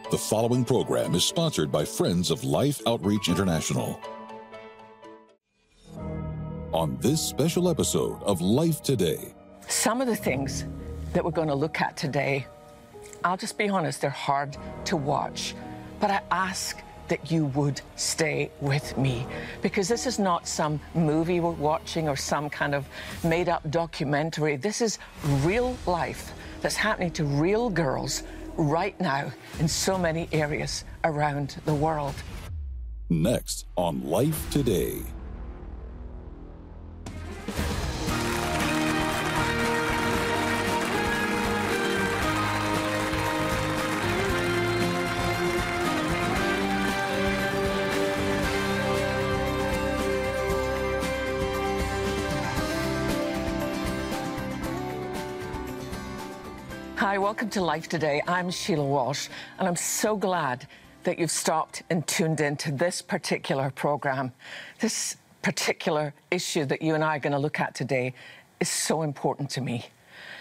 The following program is sponsored by Friends of Life Outreach International. On this special episode of Life Today. Some of the things that we're going to look at today, I'll just be honest, they're hard to watch. But I ask that you would stay with me, because this is not some movie we're watching or some kind of made-up documentary. This is real life that's happening to real girls right now in so many areas around the world. Next on Life Today. Hi, welcome to Life Today. I'm Sheila Walsh, and I'm so glad that you've stopped and tuned in to this particular program. This particular issue that you and I are going to look at today is so important to me.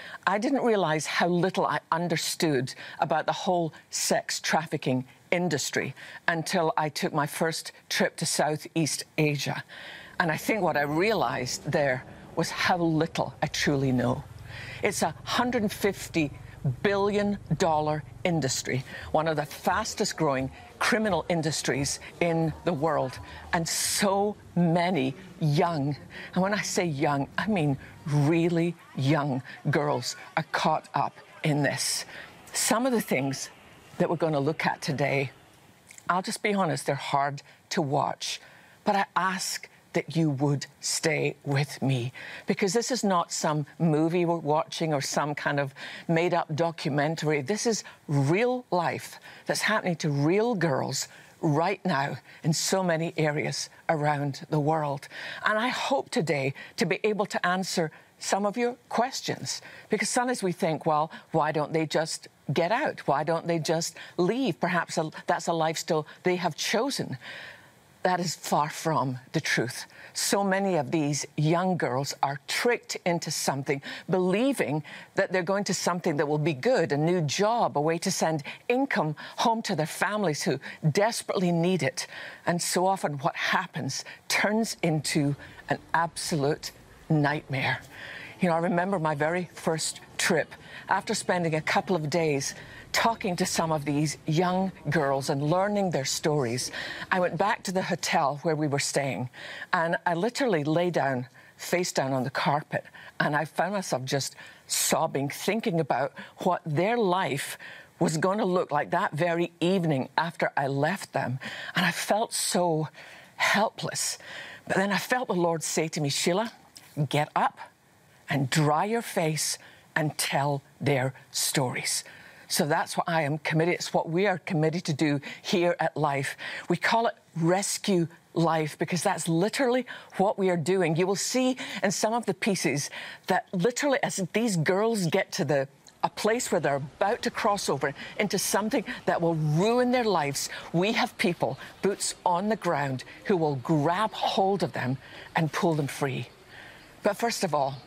I didn't realize how little I understood about the whole sex trafficking industry until I took my first trip to Southeast Asia. And I think what I realized there was how little I truly know. It's a $150 billion industry, one of the fastest growing criminal industries in the world. And so many young, and when I say young, I mean really young girls are caught up in this. Some of the things that we're going to look at today, I'll just be honest, they're hard to watch. But I ask that you would stay with me, because this is not some movie we're watching or some kind of made-up documentary. This is real life that's happening to real girls right now in so many areas around the world. And I hope today to be able to answer some of your questions, because sometimes we think, well, why don't they just get out? Why don't they just leave? Perhaps that's a lifestyle they have chosen. That is far from the truth. So many of these young girls are tricked into something, believing that they're going to something that will be good, a new job, a way to send income home to their families who desperately need it. And so often what happens turns into an absolute nightmare. You know, I remember my very first trip, after spending a couple of days talking to some of these young girls and learning their stories. I went back to the hotel where we were staying, and I literally lay down, face down on the carpet, and I found myself just sobbing, thinking about what their life was going to look like that very evening after I left them. And I felt so helpless. But then I felt the Lord say to me, Sheila, get up and dry your face and tell their stories. So that's what I am committed. It's what we are committed to do here at Life. We call it Rescue Life because that's literally what we are doing. You will see in some of the pieces that literally as these girls get to a place where they're about to cross over into something that will ruin their lives, we have people, boots on the ground, who will grab hold of them and pull them free. But first of all,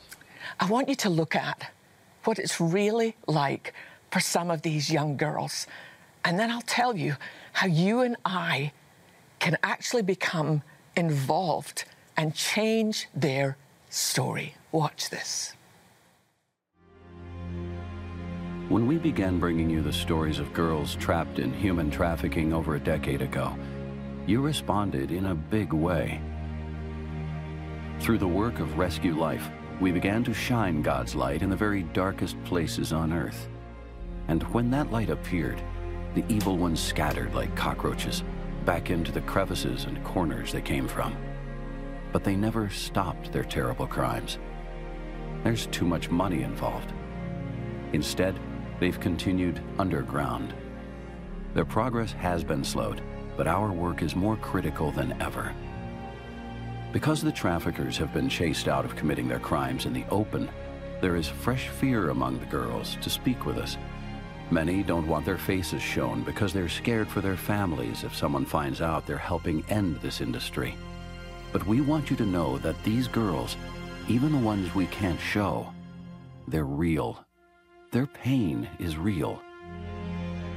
I want you to look at what it's really like for some of these young girls. And then I'll tell you how you and I can actually become involved and change their story. Watch this. When we began bringing you the stories of girls trapped in human trafficking over a decade ago, you responded in a big way. Through the work of Rescue Life, we began to shine God's light in the very darkest places on earth. And when that light appeared, the evil ones scattered like cockroaches back into the crevices and corners they came from. But they never stopped their terrible crimes. There's too much money involved. Instead, they've continued underground. Their progress has been slowed, but our work is more critical than ever. Because the traffickers have been chased out of committing their crimes in the open, there is fresh fear among the girls to speak with us. Many don't want their faces shown because they're scared for their families if someone finds out they're helping end this industry. But we want you to know that these girls, even the ones we can't show, they're real. Their pain is real.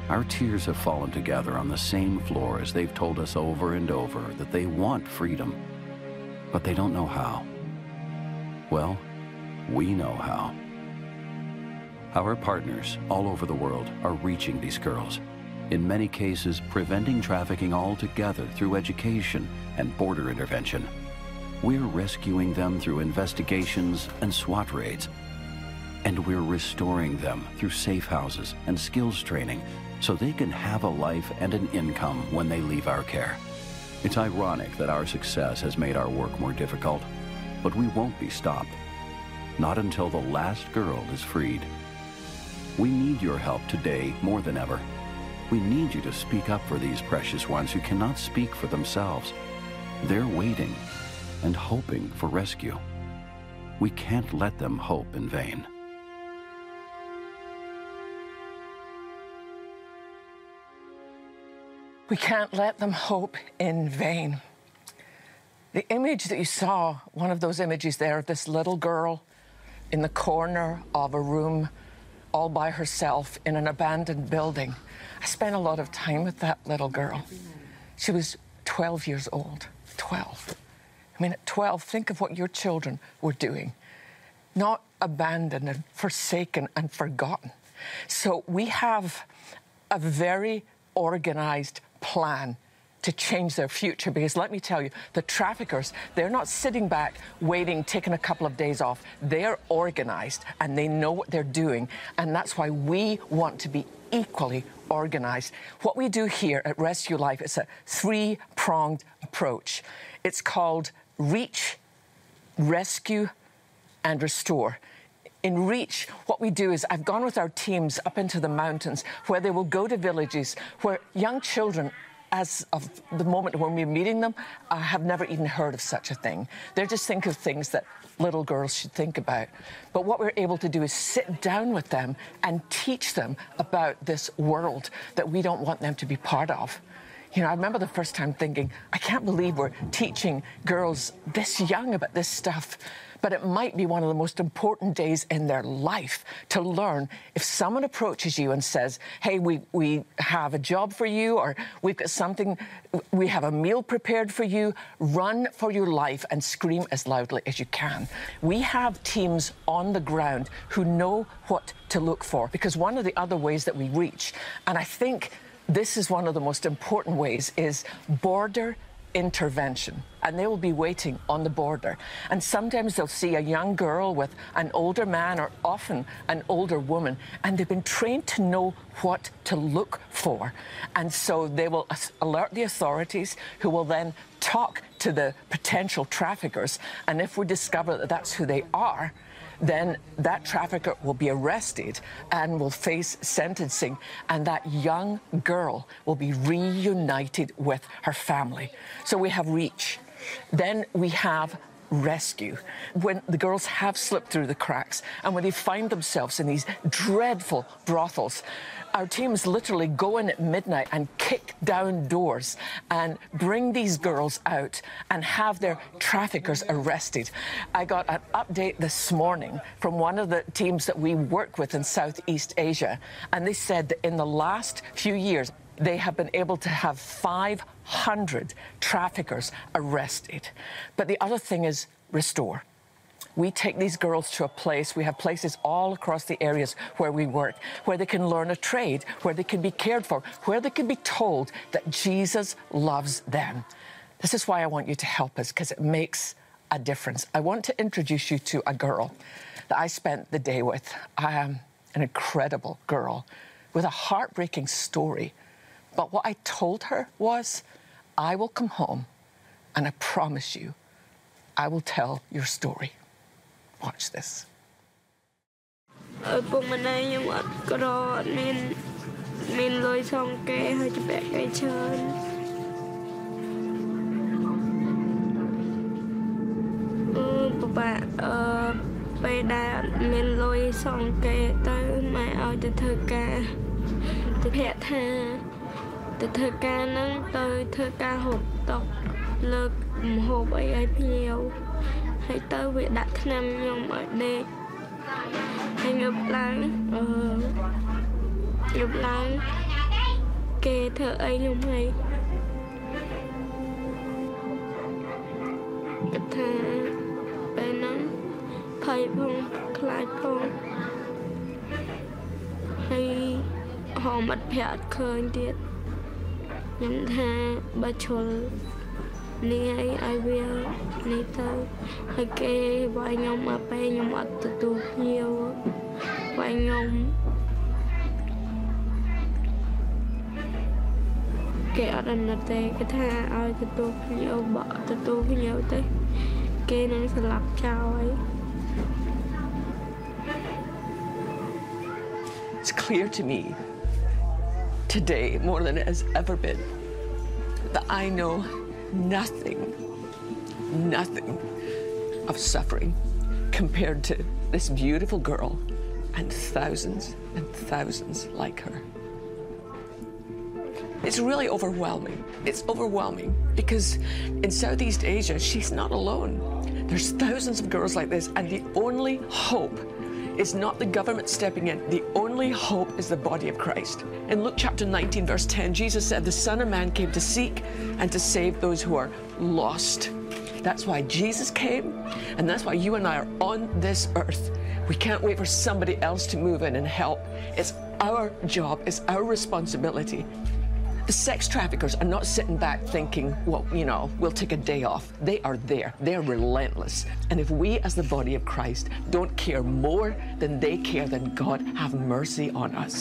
Our tears have fallen together on the same floor as they've told us over and over that they want freedom, but they don't know how. Well, we know how. Our partners all over the world are reaching these girls, in many cases preventing trafficking altogether through education and border intervention. We're rescuing them through investigations and SWAT raids. And we're restoring them through safe houses and skills training so they can have a life and an income when they leave our care. It's ironic that our success has made our work more difficult, but we won't be stopped. Not until the last girl is freed. We need your help today more than ever. We need you to speak up for these precious ones who cannot speak for themselves. They're waiting and hoping for rescue. We can't let them hope in vain. We can't let them hope in vain. The image that you saw, one of those images there, of this little girl in the corner of a room all by herself in an abandoned building. I spent a lot of time with that little girl. She was 12 years old, 12. I mean, at 12, think of what your children were doing. Not abandoned and forsaken and forgotten. So we have a very organized plan to change their future, because let me tell you, the traffickers, they're not sitting back waiting, taking a couple of days off. They're organized and they know what they're doing, and that's why we want to be equally organized. What we do here at Rescue Life is a three-pronged approach. It's called Reach, Rescue, and Restore. In Reach, what we do is I've gone with our teams up into the mountains where they will go to villages where young children, as of the moment when we're meeting them, have never even heard of such a thing. They just think of things that little girls should think about. But what we're able to do is sit down with them and teach them about this world that we don't want them to be part of. You know, I remember the first time thinking, I can't believe we're teaching girls this young about this stuff. But it might be one of the most important days in their life to learn. If someone approaches you and says, hey, we have a job for you, or we've got something, we have a meal prepared for you, run for your life and scream as loudly as you can. We have teams on the ground who know what to look for, because one of the other ways that we reach, and I think this is one of the most important ways, is border intervention. And they will be waiting on the border. And sometimes they'll see a young girl with an older man, or often an older woman, and they've been trained to know what to look for. And so they will alert the authorities, who will then talk to the potential traffickers. And if we discover that that's who they are, then that trafficker will be arrested and will face sentencing, and that young girl will be reunited with her family. So we have Reach. Then we have Rescue. When the girls have slipped through the cracks and when they find themselves in these dreadful brothels, our teams literally go in at midnight and kick down doors and bring these girls out and have their traffickers arrested. I got an update this morning from one of the teams that we work with in Southeast Asia, and they said that in the last few years, they have been able to have 500 traffickers arrested. But the other thing is Restore. We take these girls to a place, we have places all across the areas where we work, where they can learn a trade, where they can be cared for, where they can be told that Jesus loves them. This is why I want you to help us, because it makes a difference. I want to introduce you to a girl that I spent the day with. An incredible girl with a heartbreaking story. But what I told her was, I will come home and I promise you, I will tell your story. Watch this. Hãy tới việc đặt năm nhung ở đây. Hãy ngập lắng គេធ្វើអីខ្ញុំហើយគាត់ថាពេលហ្នឹងភ័យផងខ្លាចផងហើយហមអត់ភ័យអត់ឃើញទៀតខ្ញុំថាបើឈលនេះឲ្យវានេះទៅហើយគេវាយខ្ញុំមកពេលខ្ញុំអត់ទទួលភ្ញៀវវាយខ្ញុំគេអត់អនុទេគេថាឲ្យទទួលភ្ញៀវបកទទួលភ្ញៀវទៅគេនឹងស្លាប់ចោលហើយ It's clear to me today more than it has ever been that I know nothing of suffering compared to this beautiful girl and thousands like her. It's really overwhelming. It's overwhelming because in Southeast Asia, she's not alone. There's thousands of girls like this, and the only hope is not the government stepping in. The only hope is the body of Christ. In Luke chapter 19, verse 10, Jesus said, the Son of Man came to seek and to save those who are lost. That's why Jesus came, and that's why you and I are on this earth. We can't wait for somebody else to move in and help. It's our job, it's our responsibility. The sex traffickers are not sitting back thinking, well, you know, we'll take a day off. They are there. They're relentless. And if we as the body of Christ don't care more than they care, then God have mercy on us.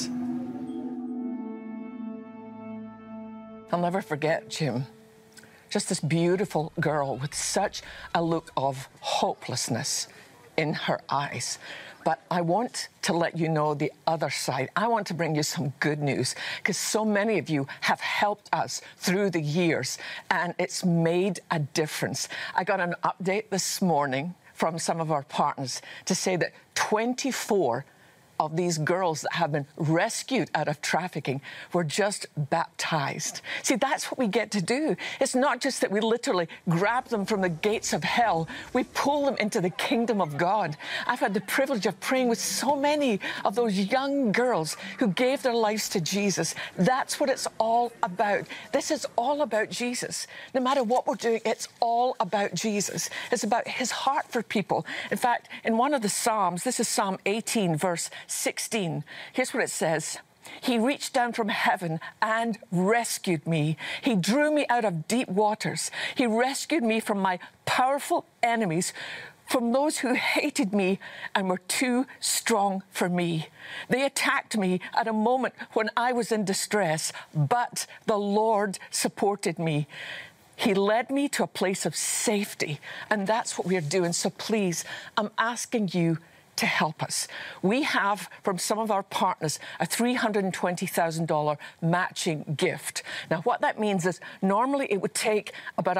I'll never forget, Jim. Just this beautiful girl with such a look of hopelessness in her eyes. But I want to let you know the other side. I want to bring you some good news because so many of you have helped us through the years and it's made a difference. I got an update this morning from some of our partners to say that 24 of these girls that have been rescued out of trafficking were just baptized. See, that's what we get to do. It's not just that we literally grab them from the gates of hell. We pull them into the kingdom of God. I've had the privilege of praying with so many of those young girls who gave their lives to Jesus. That's what it's all about. This is all about Jesus. No matter what we're doing, it's all about Jesus. It's about his heart for people. In fact, in one of the Psalms, this is Psalm 18, verse 16. Here's what it says. He reached down from heaven and rescued me. He drew me out of deep waters. He rescued me from my powerful enemies, from those who hated me and were too strong for me. They attacked me at a moment when I was in distress, but the Lord supported me. He led me to a place of safety, and that's what we're doing. So please, I'm asking you to help us. We have, from some of our partners, a $320,000 matching gift. Now, what that means is normally it would take about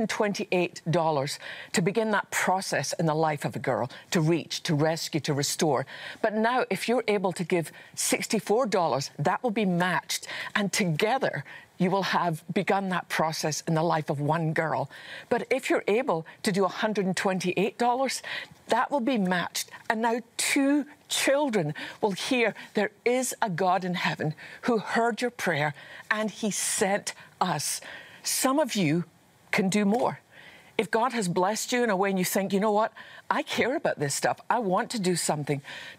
$128 to begin that process in the life of a girl, to reach, to rescue, to restore. But now, if you're able to give $64, that will be matched, and together you will have begun that process in the life of one girl. But if you're able to do $128, that will be matched. And now 2 children will hear there is a God in heaven who heard your prayer and he sent us. Some of you can do more. If God has blessed you in a way and you think, you know what, I care about this stuff, I want to do something,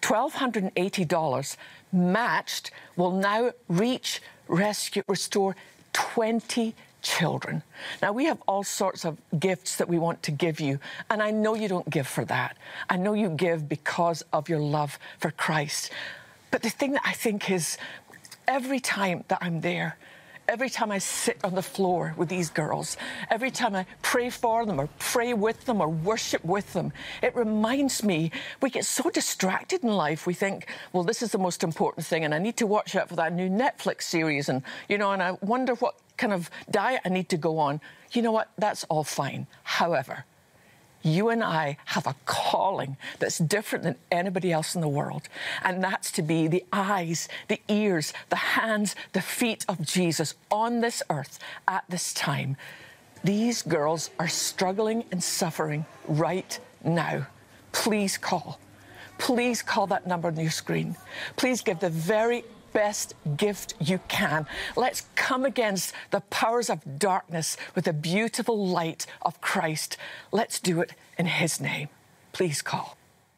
$1,280 matched will now reach, rescue, restore 20 children. Now, we have all sorts of gifts that we want to give you, and I know you don't give for that. I know you give because of your love for Christ. But the thing that I think is, every time that I'm there, every time I sit on the floor with these girls, every time I pray for them or pray with them or worship with them, it reminds me, we get so distracted in life. We think, well, this is the most important thing and I need to watch out for that new Netflix series and, you know, and I wonder what kind of diet I need to go on. You know what? That's all fine. However, you and I have a calling that's different than anybody else in the world. And that's to be the eyes, the ears, the hands, the feet of Jesus on this earth at this time. These girls are struggling and suffering right now. Please call. Please call that number on your screen. Please give the very best gift you can. Let's come against the powers of darkness with the beautiful light of Christ. Let's do it in His name. Please call.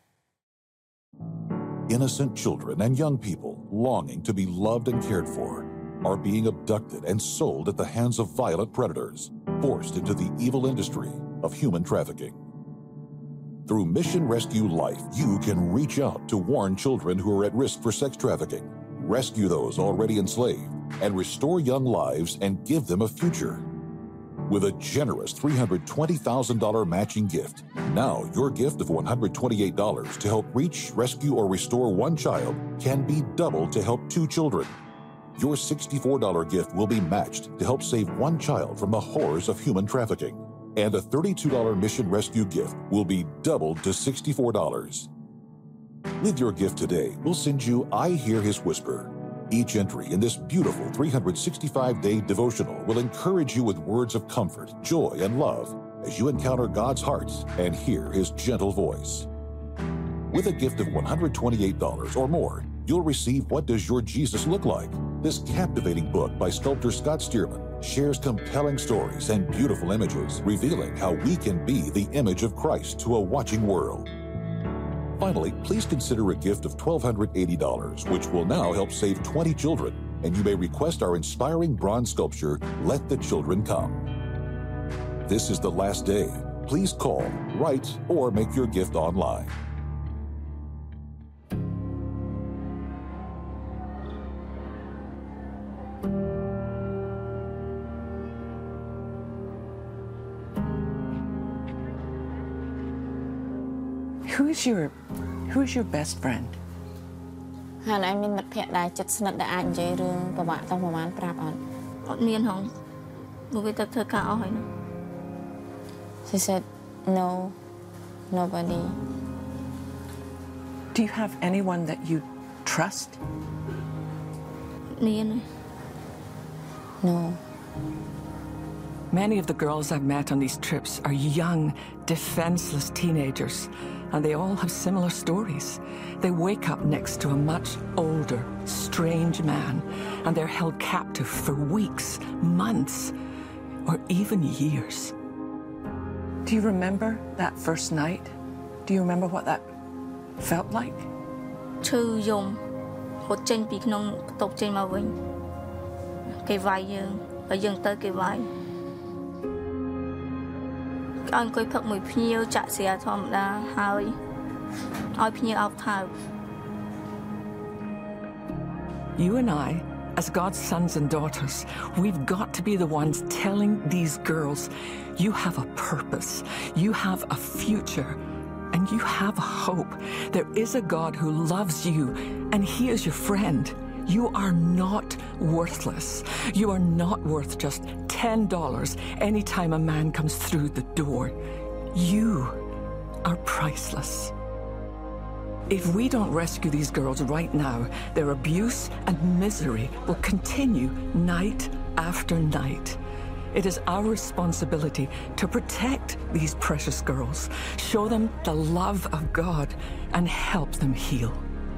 Innocent children and young people longing to be loved and cared for are being abducted and sold at the hands of violent predators, forced into the evil industry of human trafficking. Through Mission Rescue Life, you can reach out to warn children who are at risk for sex trafficking, rescue those already enslaved, and restore young lives and give them a future. With a generous $320,000 matching gift, now your gift of $128 to help reach, rescue, or restore one child can be doubled to help 2 children. Your $64 gift will be matched to help save one child from the horrors of human trafficking. And a $32 Mission Rescue gift will be doubled to $64. With your gift today, we'll send you I Hear His Whisper. Each entry in this beautiful 365-day devotional will encourage you with words of comfort, joy, and love as you encounter God's heart and hear His gentle voice. With a gift of $128 or more, you'll receive What Does Your Jesus Look Like? This captivating book by sculptor Scott Stearman shares compelling stories and beautiful images, revealing how we can be the image of Christ to a watching world. Finally, please consider a gift of $1,280, which will now help save 20 children, and you may request our inspiring bronze sculpture, Let the Children Come. This is the last day. Please call, write, or make your gift online. Who's your best friend? Hắn aiមានមិត្តភក្តិដែលចិត្តស្និទ្ធដែលអាចនិយាយរឿងពិបាកទៅប្រហែលប្រាប់អត់ អត់មានហងមកវាទៅធ្វើការអស់ហើយណា She said no, nobody. Do you have anyone that you trust? មាន No. Many of the girls I've met on these trips are young, defenseless teenagers, and they all have similar stories. They wake up next to a much older, strange man, and they're held captive for weeks, months, or even years. Do you remember that first night? Do you remember what that felt like? ឈឺយំហត់ចេញពីក្នុងបន្ទប់ចេញមកវិញគេវាយយើងហើយយើងទៅគេវាយ អង្គុយផឹកមួយភ្ញៀវចាក់ស្រាធម្មតាហើយឲ្យភ្ញៀវអោបថើប You and I, as God's sons and daughters, we've got to be the ones telling these girls, you have a purpose, you have a future, and you have hope. There is a God who loves you, and He is your friend. You are not worthless. You are not worth just $10 anytime a man comes through the door. You are priceless. If we don't rescue these girls right now, their abuse and misery will continue night after night. It is our responsibility to protect these precious girls, show them the love of God, and help them heal.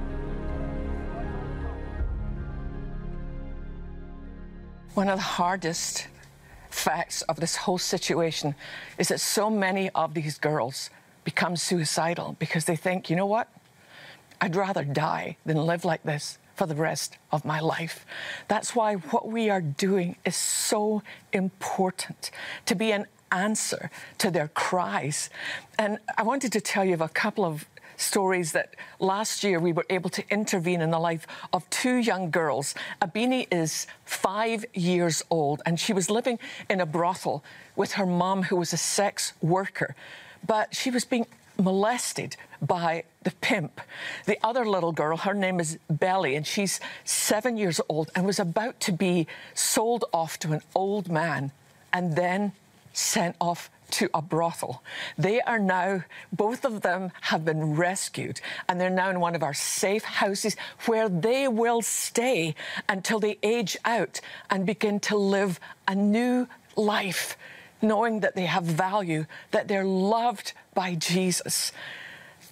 One of the hardest facts of this whole situation is that so many of these girls become suicidal because they think, you know what? I'd rather die than live like this for the rest of my life. That's why what we are doing is so important, to be an answer to their cries. And I wanted to tell you of a couple of stories that last year we were able to intervene in the life of 2 young girls. Abini is 5 years old, and she was living in a brothel with her mom, who was a sex worker. But she was being molested by the pimp. The other little girl, her name is Belly, and she's 7 years old and was about to be sold off to an old man and then sent off to a brothel. They are now, both of them have been rescued, and they're now in one of our safe houses where they will stay until they age out and begin to live a new life, knowing that they have value, that they're loved by Jesus.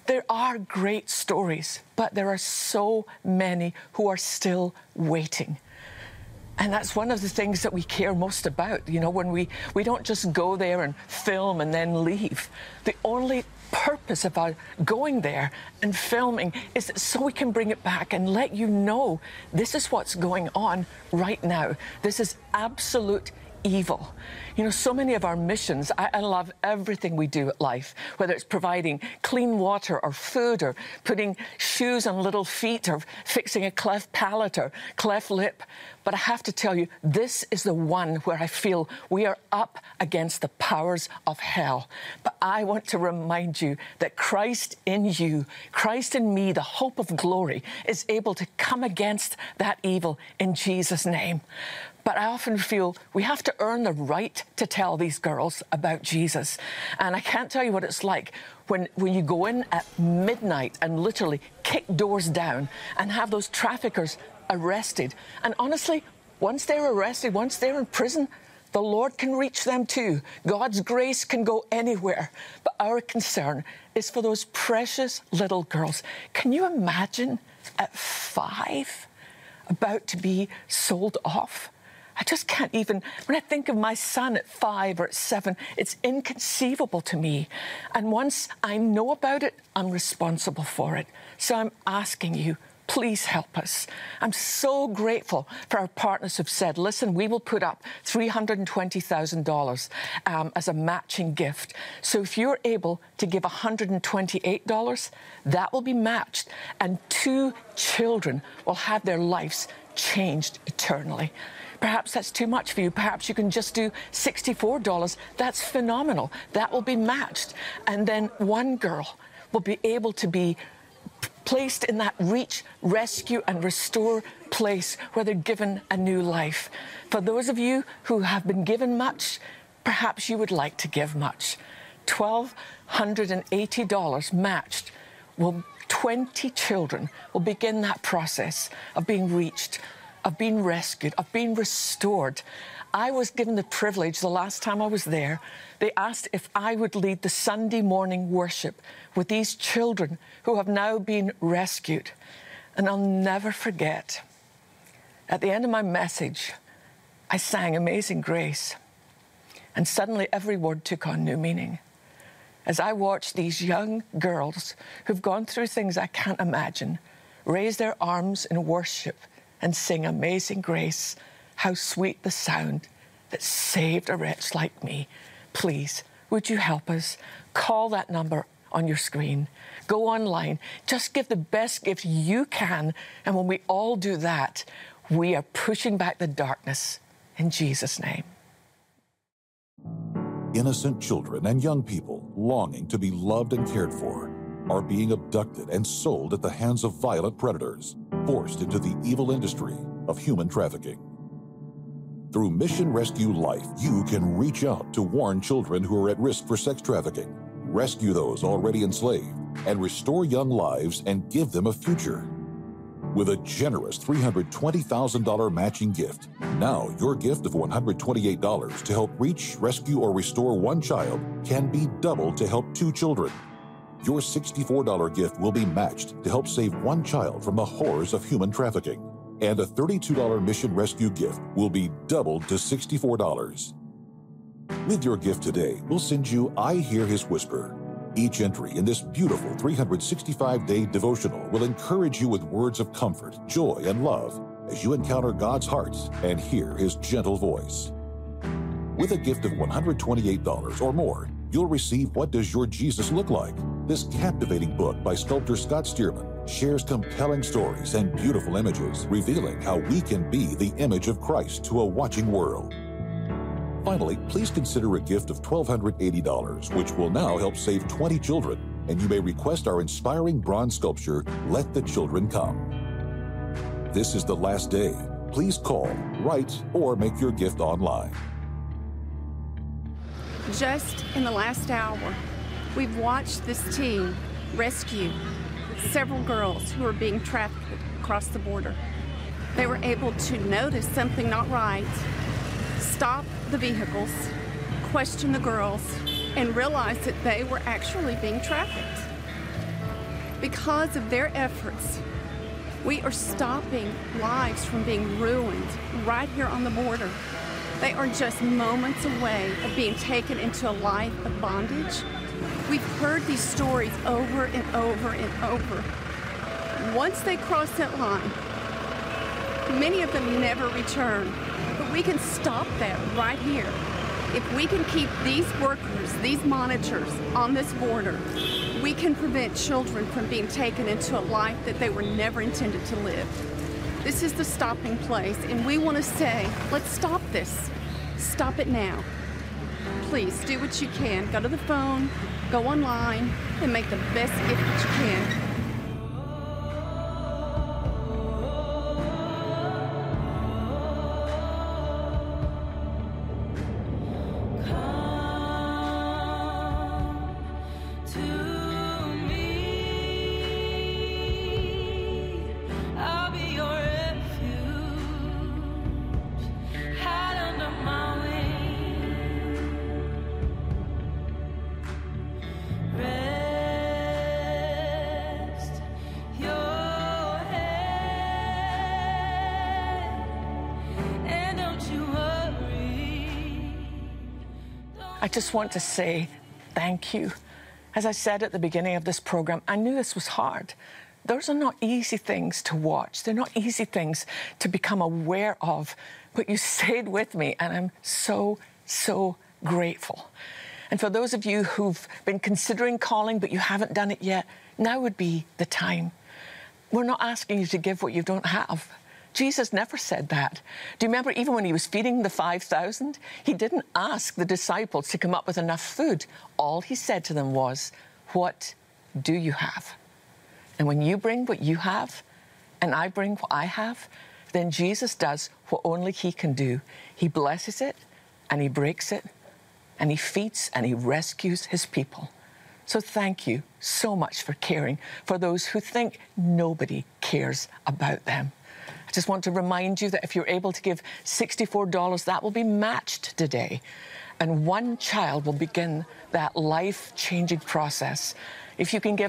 There are great stories, but there are so many who are still waiting. And that's one of the things that we care most about, you know, when we don't just go there and film and then leave. The only purpose of our going there and filming is so we can bring it back and let you know this is what's going on right now. This is absolute evil. You know, so many of our missions, I love everything we do at Life, whether it's providing clean water or food or putting shoes on little feet or fixing a cleft palate or cleft lip. But I have to tell you, this is the one where I feel we are up against the powers of hell. But I want to remind you that Christ in you, Christ in me, the hope of glory, is able to come against that evil in Jesus' name. But I often feel we have to earn the right to tell these girls about Jesus. And I can't tell you what it's like when you go in at midnight and literally kick doors down and have those traffickers arrested. And honestly, once they're arrested, once they're in prison, the Lord can reach them too. God's grace can go anywhere. But our concern is for those precious little girls. Can you imagine at 5 about to be sold off? I just can't even, when I think of my son at 5 or at 7, it's inconceivable to me. And once I know about it, I'm responsible for it. So I'm asking you, please help us. I'm so grateful for our partners who've said, listen, we will put up $320,000 as a matching gift. So if you're able to give $128, that will be matched. And 2 children will have their lives changed eternally. Perhaps that's too much for you. Perhaps you can just do $64. That's phenomenal. That will be matched. And then 1 girl will be able to be placed in that reach, rescue and restore place where they're given a new life. For those of you who have been given much, perhaps you would like to give much. $1,280 matched. 20 children will begin that process of being reached, of being rescued, of being restored. I was given the privilege the last time I was there. They asked if I would lead the Sunday morning worship with these children who have now been rescued. And I'll never forget, at the end of my message, I sang Amazing Grace. And suddenly every word took on new meaning. As I watched these young girls who've gone through things I can't imagine, raise their arms in worship and sing Amazing Grace, how sweet the sound that saved a wretch like me. Please, would you help us? Call that number on your screen. Go online. Just give the best gift you can. And when we all do that, we are pushing back the darkness in Jesus' name. Innocent children and young people longing to be loved and cared for are being abducted and sold at the hands of violent predators, forced into the evil industry of human trafficking. Through Mission Rescue Life, you can reach out to warn children who are at risk for sex trafficking, rescue those already enslaved, and restore young lives and give them a future. With a generous $320,000 matching gift, now your gift of $128 to help reach, rescue, or restore 1 child can be doubled to help 2 children. Your $64 gift will be matched to help save 1 child from the horrors of human trafficking. And a $32 Mission Rescue gift will be doubled to $64. With your gift today, we'll send you I Hear His Whisper. Each entry in this beautiful 365-day devotional will encourage you with words of comfort, joy, and love as you encounter God's heart and hear His gentle voice. With a gift of $128 or more, you'll receive What Does Your Jesus Look Like? This captivating book by sculptor Scott Stearman shares compelling stories and beautiful images, revealing how we can be the image of Christ to a watching world. Finally, please consider a gift of $1,280, which will now help save 20 children, and you may request our inspiring bronze sculpture, Let the Children Come. This is the last day. Please call, write, or make your gift online. Just in the last hour, we've watched this team rescue several girls who are being trafficked across the border. They were able to notice something not right, stop the vehicles, question the girls, and realize that they were actually being trafficked. Because of their efforts, we are stopping lives from being ruined right here on the border. They are just moments away of being taken into a life of bondage. We've heard these stories over and over and over. Once they cross that line, many of them never return, but we can stop that right here. If we can keep these workers, these monitors on this border, we can prevent children from being taken into a life that they were never intended to live. This is the stopping place, and we want to say, let's stop this. Stop it now. Please do what you can. Go to the phone, go online, and make the best gift that you can. I just want to say thank you. As I said at the beginning of this program, I knew this was hard. Those are not easy things to watch. They're not easy things to become aware of, but you stayed with me, and I'm so, so grateful. And for those of you who've been considering calling, but you haven't done it yet, now would be the time. We're not asking you to give what you don't have. Jesus never said that. Do you remember even when he was feeding the 5,000? He didn't ask the disciples to come up with enough food. All he said to them was, what do you have? And when you bring what you have, and I bring what I have, then Jesus does what only he can do. He blesses it, and he breaks it, and he feeds, and he rescues his people. So thank you so much for caring for those who think nobody cares about them. I just want to remind you that if you're able to give $64, that will be matched today. And one child will begin that life-changing process. If you can give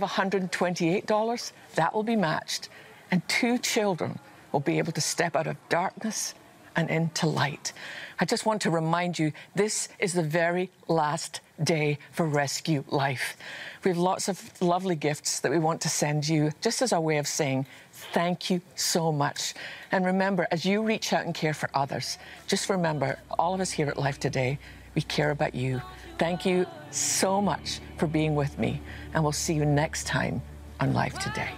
$128, that will be matched. And 2 children will be able to step out of darkness and into light. I just want to remind you, this is the very last day for Rescue Life. We have lots of lovely gifts that we want to send you, just as our way of saying thank you so much. And remember, as you reach out and care for others, just remember, all of us here at Life Today, we care about you. Thank you so much for being with me, and we'll see you next time on Life Today.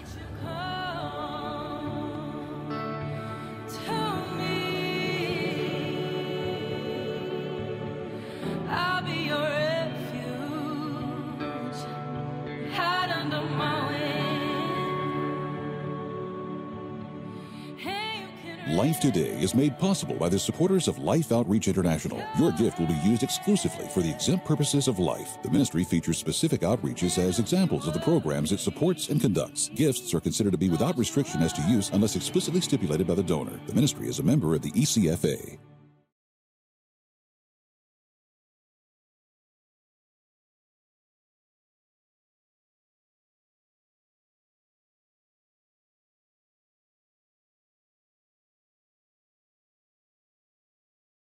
Life Today is made possible by the supporters of Life Outreach International. Your gift will be used exclusively for the exempt purposes of life. The ministry features specific outreaches as examples of the programs it supports and conducts. Gifts are considered to be without restriction as to use unless explicitly stipulated by the donor. The ministry is a member of the ECFA.